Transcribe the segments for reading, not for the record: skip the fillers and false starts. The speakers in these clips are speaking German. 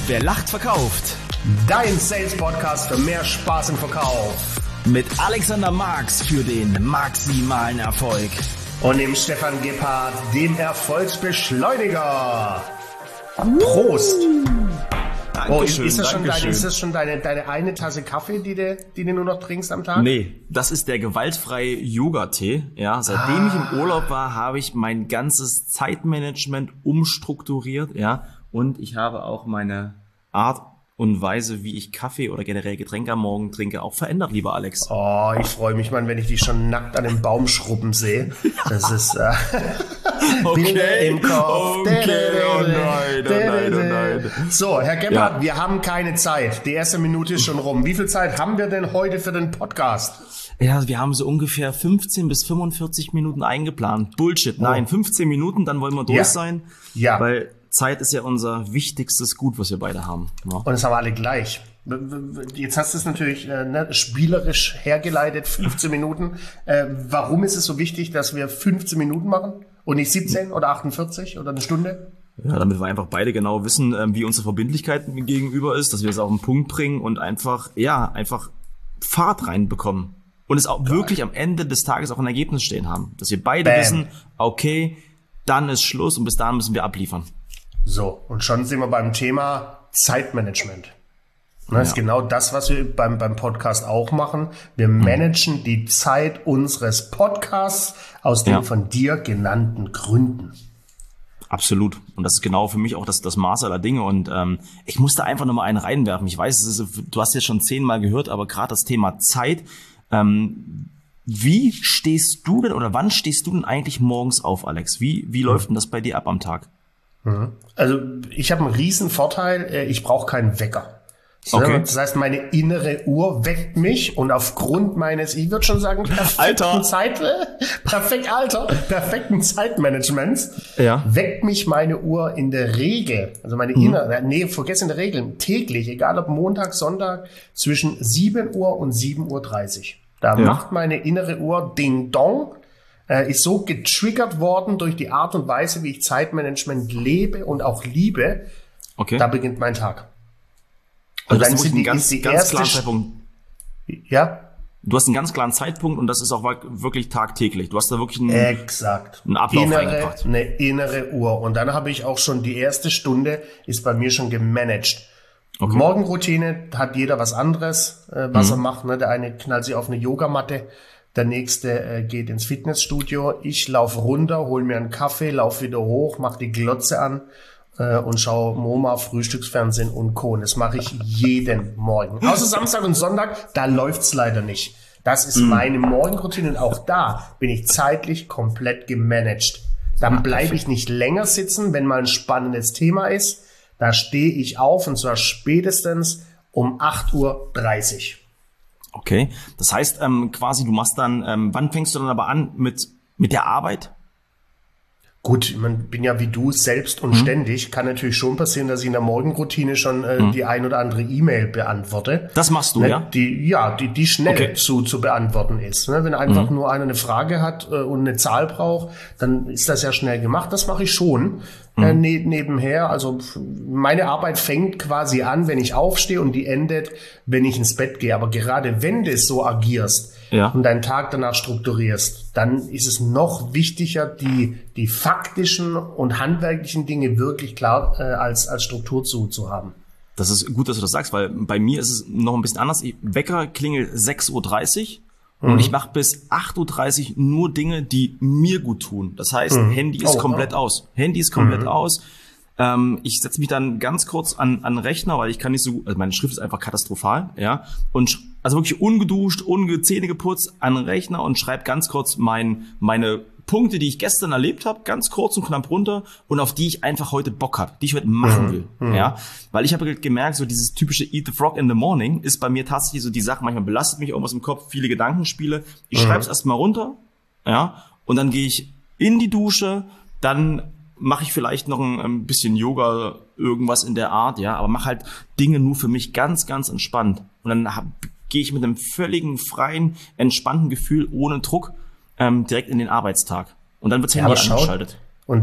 Wer lacht, verkauft. Dein Sales-Podcast für mehr Spaß im Verkauf. Mit Alexander Marx für den maximalen Erfolg. Und dem Stefan Gebhardt, dem Erfolgsbeschleuniger. Prost! Dankeschön, ist das schon deine eine Tasse Kaffee, die du nur noch trinkst am Tag? Nee, das ist der gewaltfreie Yoga-Tee. Ja, seitdem ich im Urlaub war, habe ich mein ganzes Zeitmanagement umstrukturiert, ja, und ich habe auch meine Art und Weise, wie ich Kaffee oder generell Getränke am Morgen trinke, auch verändert, lieber Alex. Oh, ich freue mich, Mann, wenn ich dich schon nackt an den Baum schrubben sehe. Das ist okay. Im Kopf. Okay. Oh nein. So, Herr Gebhardt, Wir haben keine Zeit. Die erste Minute ist schon rum. Wie viel Zeit haben wir denn heute für den Podcast? Ja, wir haben so ungefähr 15 bis 45 Minuten eingeplant. Bullshit. Nein, 15 Minuten, dann wollen wir durch sein. Ja. Weil Zeit ist ja unser wichtigstes Gut, was wir beide haben. Ja. Und das haben wir alle gleich. Jetzt hast du es natürlich spielerisch hergeleitet, 15 Minuten. Warum ist es so wichtig, dass wir 15 Minuten machen und nicht 17 oder 48 oder eine Stunde? Ja, damit wir einfach beide genau wissen, wie unsere Verbindlichkeit gegenüber ist, dass wir es auf den Punkt bringen und einfach Fahrt reinbekommen. Und es auch wirklich am Ende des Tages auch ein Ergebnis stehen haben. Dass wir beide wissen, okay, dann ist Schluss und bis dahin müssen wir abliefern. So, und schon sind wir beim Thema Zeitmanagement. Das ist genau das, was wir beim Podcast auch machen. Wir managen die Zeit unseres Podcasts aus den von dir genannten Gründen. Absolut. Und das ist genau für mich auch das Maß aller Dinge. Und ich musste einfach nochmal einen reinwerfen. Ich weiß, du hast jetzt schon 10-mal gehört, aber gerade das Thema Zeit. Wie stehst du denn oder wann stehst du denn eigentlich morgens auf, Alex? Wie läuft denn das bei dir ab am Tag? Also ich habe einen riesen Vorteil, ich brauche keinen Wecker. Okay. Das heißt, meine innere Uhr weckt mich und aufgrund meines, ich würde schon sagen, perfekten Zeitmanagements weckt mich meine Uhr in der Regel, also meine vergess in der Regel, täglich, egal ob Montag, Sonntag, zwischen 7 Uhr und 7:30 Uhr. Da macht meine innere Uhr Ding Dong. Ist so getriggert worden durch die Art und Weise, wie ich Zeitmanagement lebe und auch liebe. Okay. Da beginnt mein Tag. Und dann sind ganz klaren Zeitpunkt. Ja? Du hast einen ganz klaren Zeitpunkt und das ist auch wirklich tagtäglich. Du hast da wirklich einen Ablauf eingebracht. Eine innere Uhr. Und dann habe ich auch schon die erste Stunde ist bei mir schon gemanagt. Okay. Morgenroutine hat jeder was anderes, was er macht. Ne? Der eine knallt sich auf eine Yogamatte. Der nächste geht ins Fitnessstudio. Ich laufe runter, hole mir einen Kaffee, laufe wieder hoch, mache die Glotze an und schaue MoMA, Frühstücksfernsehen und Co. Und das mache ich jeden Morgen. Außer Samstag und Sonntag, da läuft's leider nicht. Das ist meine Morgenroutine und auch da bin ich zeitlich komplett gemanagt. Dann bleibe ich nicht länger sitzen, wenn mal ein spannendes Thema ist. Da stehe ich auf und zwar spätestens um 8:30 Uhr. Okay, das heißt quasi, du machst dann, wann fängst du dann aber an mit der Arbeit? Gut, ich bin ja wie du selbst und ständig. Kann natürlich schon passieren, dass ich in der Morgenroutine schon die ein oder andere E-Mail beantworte. Das machst du, ja? Die schnell zu beantworten ist. Ne? Wenn einfach nur einer eine Frage hat und eine Zahl braucht, dann ist das ja schnell gemacht. Das mache ich schon nebenher. Also meine Arbeit fängt quasi an, wenn ich aufstehe und die endet, wenn ich ins Bett gehe. Aber gerade wenn du so agierst und deinen Tag danach strukturierst, dann ist es noch wichtiger, die faktischen und handwerklichen Dinge wirklich klar als Struktur zu haben. Das ist gut, dass du das sagst, weil bei mir ist es noch ein bisschen anders. Wecker klingelt 6:30 Uhr. Und ich mache bis 8:30 Uhr nur Dinge, die mir gut tun. Das heißt, Handy ist komplett aus. Handy ist komplett aus. Ich setze mich dann ganz kurz an den Rechner, weil ich kann nicht so gut, also meine Schrift ist einfach katastrophal, ja. Und also wirklich ungeduscht, Zähne geputzt an den Rechner und schreibe ganz kurz meine Punkte, die ich gestern erlebt habe, ganz kurz und knapp runter und auf die ich einfach heute Bock habe, die ich heute machen will, ja. Weil ich habe gemerkt, so dieses typische Eat the Frog in the Morning ist bei mir tatsächlich so die Sache, manchmal belastet mich irgendwas im Kopf, viele Gedankenspiele. Ich schreibe es erstmal runter, ja, und dann gehe ich in die Dusche, dann mache ich vielleicht noch ein bisschen Yoga, irgendwas in der Art, ja, aber mache halt Dinge nur für mich ganz, ganz entspannt. Und dann gehe ich mit einem völligen, freien, entspannten Gefühl, ohne Druck, direkt in den Arbeitstag. Und dann wird's Handy angeschaltet. Und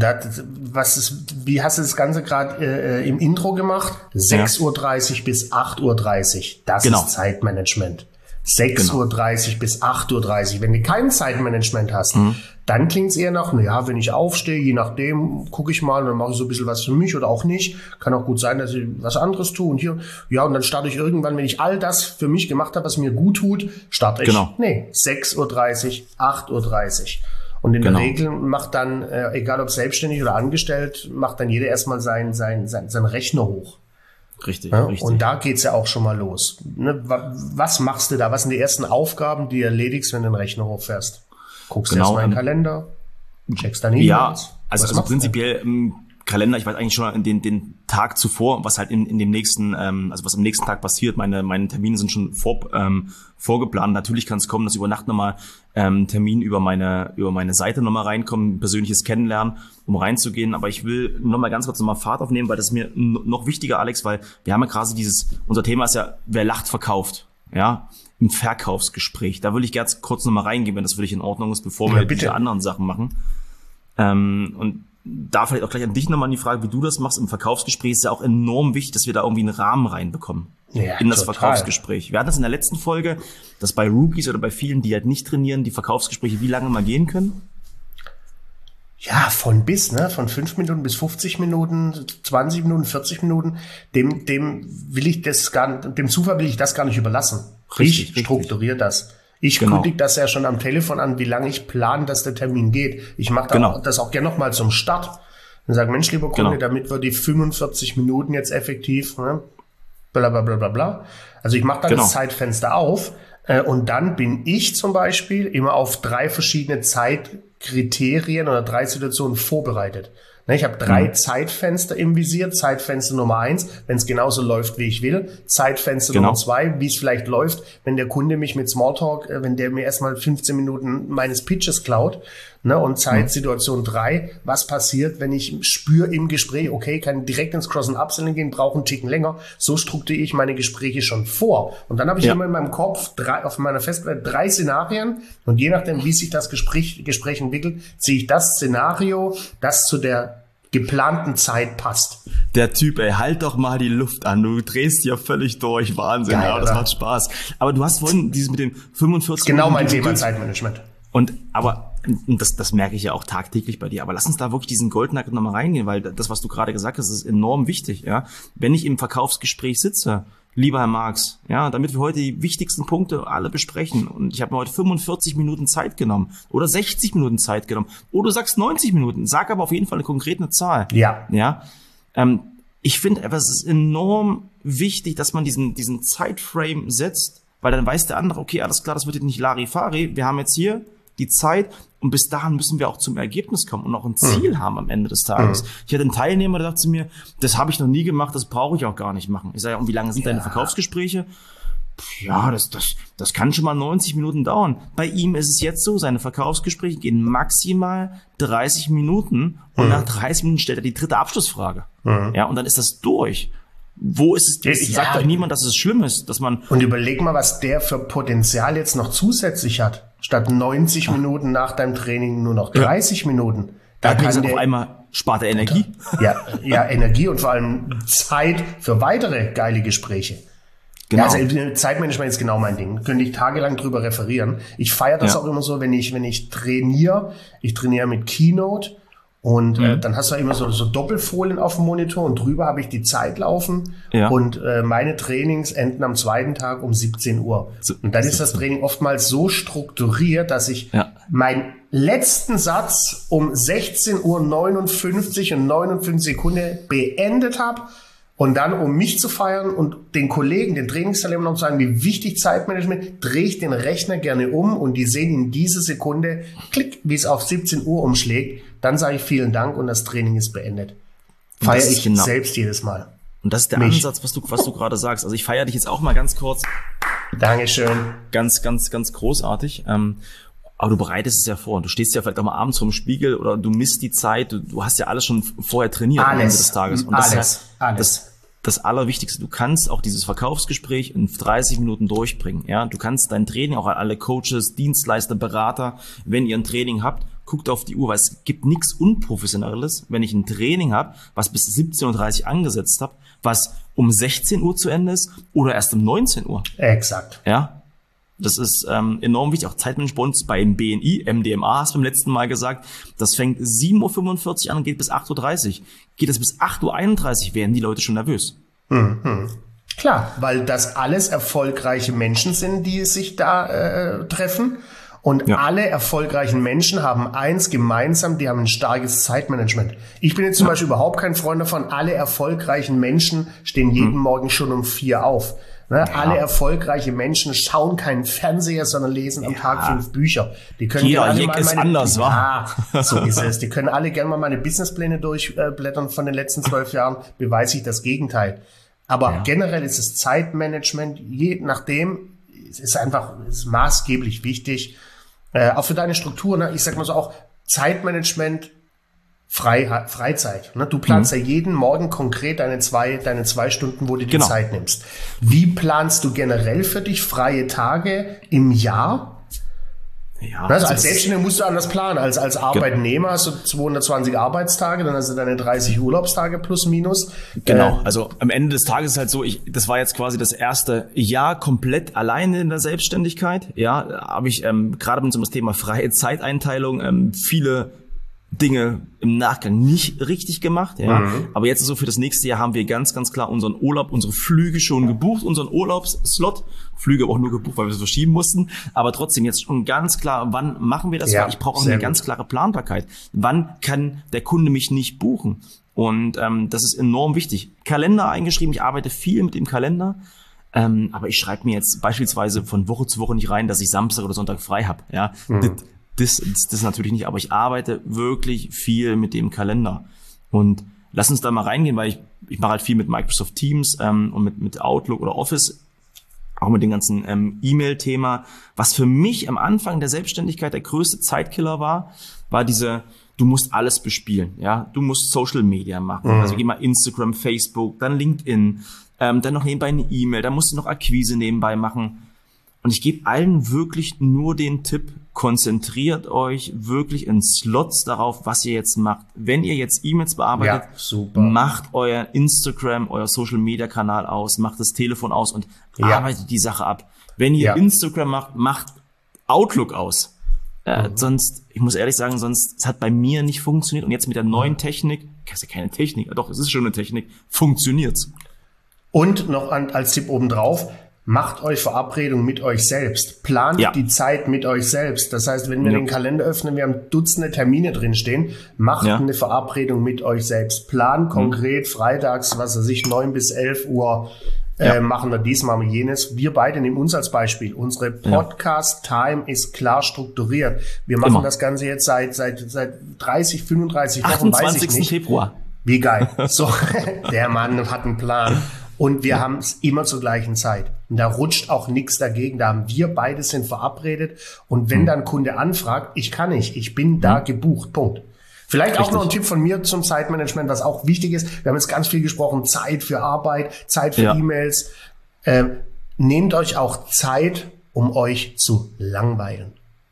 wie hast du das Ganze gerade im Intro gemacht? 6:30 Uhr bis 8:30 Uhr. Das ist Zeitmanagement. 6:30 Uhr bis 8:30 Uhr. Wenn du kein Zeitmanagement hast, dann klingt es eher nach, wenn ich aufstehe, je nachdem, gucke ich mal und dann mache ich so ein bisschen was für mich oder auch nicht. Kann auch gut sein, dass ich was anderes tue und hier. Ja, und dann starte ich irgendwann, wenn ich all das für mich gemacht habe, was mir gut tut, starte ich. 6:30 Uhr, 8:30 Uhr. Und in der Regel macht dann, egal ob selbstständig oder angestellt, macht dann jeder erstmal sein Rechner hoch. Richtig, ja, richtig. Und da geht's ja auch schon mal los. Ne? Was machst du da? Was sind die ersten Aufgaben, die du erledigst, wenn du den Rechner hochfährst? Guckst du erstmal in den Kalender, checkst dann E-Mails. Ja, also prinzipiell im Kalender, ich weiß eigentlich schon den Tag zuvor, was halt in dem nächsten, was am nächsten Tag passiert. Meine Termine sind schon vorgeplant. Natürlich kann es kommen, dass über Nacht nochmal Termin über meine Seite nochmal reinkommen, persönliches Kennenlernen, um reinzugehen. Aber ich will nochmal ganz kurz nochmal Fahrt aufnehmen, weil das ist mir noch wichtiger, Alex, weil wir haben ja quasi unser Thema ist ja, wer lacht, verkauft. Ja, im Verkaufsgespräch. Da will ich ganz kurz nochmal reingehen, wenn das für dich in Ordnung ist, bevor wir diese anderen Sachen machen. Und da vielleicht auch gleich an dich nochmal die Frage, wie du das machst im Verkaufsgespräch, ist ja auch enorm wichtig, dass wir da irgendwie einen Rahmen reinbekommen in das Verkaufsgespräch. Wir hatten das in der letzten Folge, dass bei Rookies oder bei vielen, die halt nicht trainieren, die Verkaufsgespräche wie lange mal gehen können? Ja, von 5 Minuten bis 50 Minuten, 20 Minuten, 40 Minuten, dem Zufall will ich das gar nicht überlassen. Ich strukturiere das. Ich kündige das ja schon am Telefon an, wie lange ich plane, dass der Termin geht. Ich mache das auch gerne nochmal zum Start. Und sage, Mensch, lieber Kunde, damit wir die 45 Minuten jetzt effektiv, bla bla bla bla bla. Also ich mache dann das Zeitfenster auf und dann bin ich zum Beispiel immer auf 3 verschiedene Zeitkriterien oder 3 Situationen vorbereitet. Ich habe 3 Zeitfenster im Visier. Zeitfenster Nummer 1, wenn es genauso läuft, wie ich will. Zeitfenster Nummer 2, wie es vielleicht läuft, wenn der Kunde mich mit Smalltalk, wenn der mir erstmal 15 Minuten meines Pitches klaut. Und Zeitsituation 3, was passiert, wenn ich spüre im Gespräch, okay, kann direkt ins Cross- und Upselling gehen, brauche einen Ticken länger. So strukturiere ich meine Gespräche schon vor. Und dann habe ich immer in meinem Kopf auf meiner Festplatte 3 Szenarien. Und je nachdem, wie sich das Gespräch entwickelt, ziehe ich das Szenario, das zu der geplanten Zeit passt. Der Typ, halt doch mal die Luft an. Du drehst hier völlig durch. Wahnsinn. Geil, ja, das macht Spaß. Aber du hast vorhin dieses mit den 45 Genau mein Thema Zeitmanagement. Aber das merke ich ja auch tagtäglich bei dir. Aber lass uns da wirklich diesen Goldnugget nochmal reingehen, weil das, was du gerade gesagt hast, ist enorm wichtig. Ja, wenn ich im Verkaufsgespräch sitze, lieber Herr Marx, ja, damit wir heute die wichtigsten Punkte alle besprechen. Und ich habe mir heute 45 Minuten Zeit genommen oder 60 Minuten Zeit genommen. Oder du sagst 90 Minuten. Sag aber auf jeden Fall eine konkrete Zahl. Ja. Ich finde, es ist enorm wichtig, dass man diesen Zeitframe setzt, weil dann weiß der andere, okay, alles klar, das wird jetzt nicht Larifari. Wir haben jetzt hier die Zeit und bis dahin müssen wir auch zum Ergebnis kommen und auch ein Ziel haben am Ende des Tages. Ich hatte einen Teilnehmer, der sagte zu mir, das habe ich noch nie gemacht, das brauche ich auch gar nicht machen. Ich sage, und wie lange sind deine Verkaufsgespräche? Ja, das kann schon mal 90 Minuten dauern. Bei ihm ist es jetzt so, seine Verkaufsgespräche gehen maximal 30 Minuten und nach 30 Minuten stellt er die 3. Abschlussfrage. Ja, und dann ist das durch. Wo ist es? Sagt doch niemand, dass es schlimm ist, dass man. Und überleg mal, was der für Potenzial jetzt noch zusätzlich hat. Statt 90 Minuten nach deinem Training nur noch 30 Minuten. Da kann der auf einmal spart er Energie. Ja, Energie und vor allem Zeit für weitere geile Gespräche. Genau. Ja, also Zeitmanagement ist genau mein Ding. Könnte ich tagelang drüber referieren. Ich feiere das auch immer so, wenn ich trainiere. Ich trainiere mit Keynote. Und dann hast du immer so Doppelfolien auf dem Monitor und drüber habe ich die Zeit laufen. Ja. Und meine Trainings enden am 2. Tag um 17 Uhr. Und dann ist das Training oftmals so strukturiert, dass ich meinen letzten Satz um 16:59 und 59 Sekunden beendet habe. Und dann, um mich zu feiern und den Kollegen, den Trainingsteilnehmern noch zu sagen, wie wichtig Zeitmanagement, drehe ich den Rechner gerne um und die sehen in dieser Sekunde, klick, wie es auf 17 Uhr umschlägt. Dann sage ich vielen Dank und das Training ist beendet. Feiere ich selbst jedes Mal. Und das ist der Ansatz, was du gerade sagst. Also ich feiere dich jetzt auch mal ganz kurz. Dankeschön. Ganz, ganz, ganz großartig. Aber du bereitest es ja vor. Du stehst ja vielleicht auch mal abends vorm Spiegel oder du misst die Zeit. Du hast ja alles schon vorher trainiert am Ende des Tages. Und das ist ja das Allerwichtigste. Du kannst auch dieses Verkaufsgespräch in 30 Minuten durchbringen. Ja, du kannst dein Training auch an alle Coaches, Dienstleister, Berater, wenn ihr ein Training habt, guckt auf die Uhr, weil es gibt nichts Unprofessionelles, wenn ich ein Training habe, was bis 17:30 Uhr angesetzt habe, was um 16 Uhr zu Ende ist oder erst um 19 Uhr. Exakt. Ja, das ist enorm wichtig. Auch Zeitmanagement bei uns beim BNI, MDMA hast du beim letzten Mal gesagt, das fängt 7:45 Uhr an und geht bis 8:30 Uhr. Geht es bis 8:31 Uhr, werden die Leute schon nervös. Mhm. Klar, weil das alles erfolgreiche Menschen sind, die sich da treffen. Und alle erfolgreichen Menschen haben eins gemeinsam, die haben ein starkes Zeitmanagement. Ich bin jetzt zum Beispiel überhaupt kein Freund davon, alle erfolgreichen Menschen stehen jeden Morgen schon um 4 auf. Ne? Ja. Alle erfolgreiche Menschen schauen keinen Fernseher, sondern lesen am Tag 5 Bücher. Die können jeder Jack ist anders, wa? So ist es. Die können alle gerne mal meine Businesspläne durchblättern von den letzten 12 Jahren, beweise ich das Gegenteil. Aber generell ist es Zeitmanagement, je nachdem, es ist maßgeblich wichtig. Auch für deine Struktur, ne? Ich sag mal so auch Zeitmanagement, Freizeit. Ne? Du planst ja jeden Morgen konkret deine zwei Stunden, wo du die Zeit nimmst. Wie planst du generell für dich freie Tage im Jahr? Ja, also als Selbstständiger musst du anders planen. Als Arbeitnehmer hast du 220 Arbeitstage, dann hast du deine 30 Urlaubstage plus minus. Genau, also am Ende des Tages ist halt so, das war jetzt quasi das erste Jahr komplett alleine in der Selbstständigkeit. Ja, habe ich gerade mit so einem Thema freie Zeiteinteilung viele Dinge im Nachgang nicht richtig gemacht, ja. Aber jetzt so für das nächste Jahr haben wir ganz, ganz klar unseren Urlaub, unsere Flüge schon gebucht, unseren Urlaubsslot. Flüge aber auch nur gebucht, weil wir es verschieben mussten. Aber trotzdem jetzt schon ganz klar, wann machen wir das? Ja, weil ich brauche auch eine ganz klare Planbarkeit. Wann kann der Kunde mich nicht buchen? Und das ist enorm wichtig. Kalender eingeschrieben, ich arbeite viel mit dem Kalender. Aber ich schreibe mir jetzt beispielsweise von Woche zu Woche nicht rein, dass ich Samstag oder Sonntag frei habe. Ja, das natürlich nicht, aber ich arbeite wirklich viel mit dem Kalender. Und lass uns da mal reingehen, weil ich mache halt viel mit Microsoft Teams und mit Outlook oder Office, auch mit dem ganzen E-Mail-Thema. Was für mich am Anfang der Selbstständigkeit der größte Zeitkiller war du musst alles bespielen. Ja, du musst Social Media machen. Also geh mal Instagram, Facebook, dann LinkedIn, dann noch nebenbei eine E-Mail, dann musst du noch Akquise nebenbei machen. Und ich gebe allen wirklich nur den Tipp, konzentriert euch wirklich in Slots darauf, was ihr jetzt macht. Wenn ihr jetzt E-Mails bearbeitet, macht euer Instagram, euer Social-Media-Kanal aus, macht das Telefon aus und arbeitet die Sache ab. Wenn ihr Instagram macht, macht Outlook aus. Sonst, ich muss ehrlich sagen, es hat bei mir nicht funktioniert. Und jetzt mit der neuen Technik, das ist ja keine Technik, doch, es ist schon eine Technik, funktioniert's. Und noch als Tipp obendrauf, macht euch Verabredungen mit euch selbst. Plant die Zeit mit euch selbst. Das heißt, wenn wir den Kalender öffnen, wir haben Dutzende Termine drinstehen, macht eine Verabredung mit euch selbst. Plant konkret freitags, 9 bis 11 Uhr machen wir dies, machen wir jenes. Wir beide nehmen uns als Beispiel. Unsere Podcast-Time ist klar strukturiert. Wir machen das Ganze jetzt seit 30, 35 Wochen, weiß ich nicht. Februar. Wie geil. So, der Mann hat einen Plan. Und wir haben es immer zur gleichen Zeit. Und da rutscht auch nichts dagegen. Da haben wir beide sind verabredet. Und wenn dann ein Kunde anfragt, ich kann nicht, ich bin da gebucht. Punkt. Vielleicht auch noch ein Tipp von mir zum Zeitmanagement, was auch wichtig ist. Wir haben jetzt ganz viel gesprochen, Zeit für Arbeit, Zeit für E-Mails. Nehmt euch auch Zeit, um euch zu langweilen.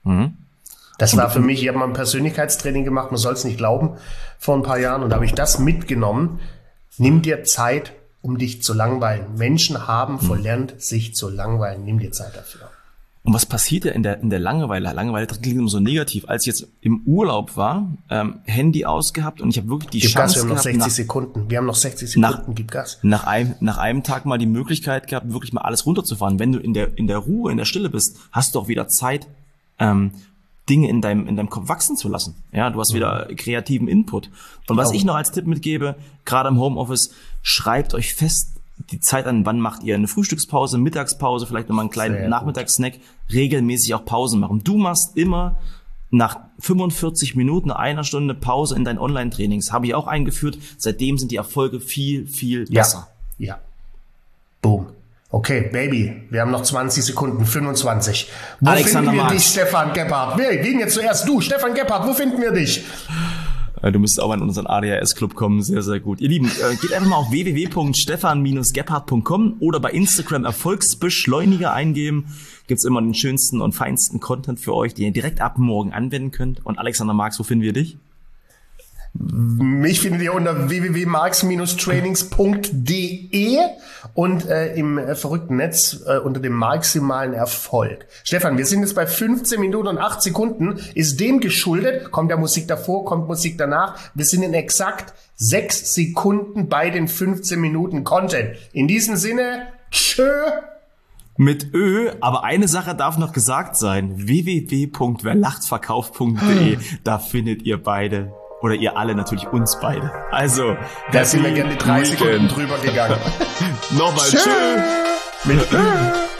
Das war für mich, ich habe mal ein Persönlichkeitstraining gemacht, man soll es nicht glauben, vor ein paar Jahren. Und da habe ich das mitgenommen. Nimm dir Zeit, um dich zu langweilen. Menschen haben verlernt, sich zu langweilen. Nimm dir Zeit dafür. Und was passiert ja in der Langeweile? Langeweile klingt immer so negativ. Als ich jetzt im Urlaub war, Handy ausgehabt und ich habe wirklich die Chance gehabt. Wir haben noch 60 Sekunden. Wir haben noch 60 Sekunden. Gib Gas. Nach einem Tag mal die Möglichkeit gehabt, wirklich mal alles runterzufahren. Wenn du in der Ruhe, in der Stille bist, hast du auch wieder Zeit, Dinge in deinem Kopf wachsen zu lassen. Ja, du hast wieder kreativen Input. Und was ich noch als Tipp mitgebe, gerade im Homeoffice, schreibt euch fest die Zeit an, wann macht ihr eine Frühstückspause, Mittagspause, vielleicht nochmal einen kleinen Nachmittagssnack, regelmäßig auch Pausen machen. Du machst immer nach 45 Minuten, einer Stunde Pause in deinen Online-Trainings. Habe ich auch eingeführt. Seitdem sind die Erfolge viel, viel besser. Ja. Boom. Okay, Baby, wir haben noch 20 Sekunden, 25. Wo finden wir dich, Stefan Gebhardt? Wer ging jetzt zuerst? Du, Stefan Gebhardt, wo finden wir dich? Du müsstest auch mal in unseren ADHS-Club kommen, sehr, sehr gut. Ihr Lieben, geht einfach mal auf www.stefan-gebhardt.com oder bei Instagram Erfolgsbeschleuniger eingeben. Gibt's immer den schönsten und feinsten Content für euch, den ihr direkt ab morgen anwenden könnt. Und Alexander Marx, wo finden wir dich? Mich findet ihr unter www.marx-trainings.de und im verrückten Netz unter dem maximalen Erfolg. Stefan, wir sind jetzt bei 15 Minuten und 8 Sekunden. Ist dem geschuldet? Kommt ja Musik davor, kommt Musik danach? Wir sind in exakt 6 Sekunden bei den 15 Minuten Content. In diesem Sinne, tschö! Mit Ö, aber eine Sache darf noch gesagt sein. www.werlachtverkauft.de, da findet ihr beide. Oder ihr alle, natürlich uns beide. Also, da sind wir gerne 3 Sekunden drüber gegangen. Nochmal tschö. Mit